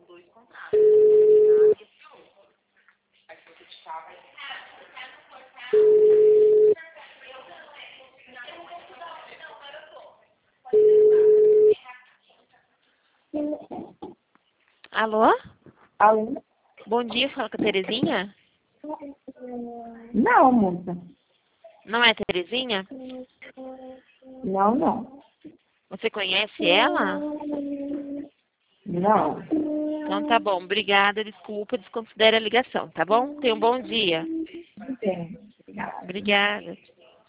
Alô? Alô? Bom dia, fala com a Terezinha? Não, moça. Não é a Terezinha? Não, não. Você conhece ela? Não. Então tá bom, obrigada, desculpa, desconsidere a ligação, tá bom? Tenha um bom dia. Bem, obrigada. Obrigada.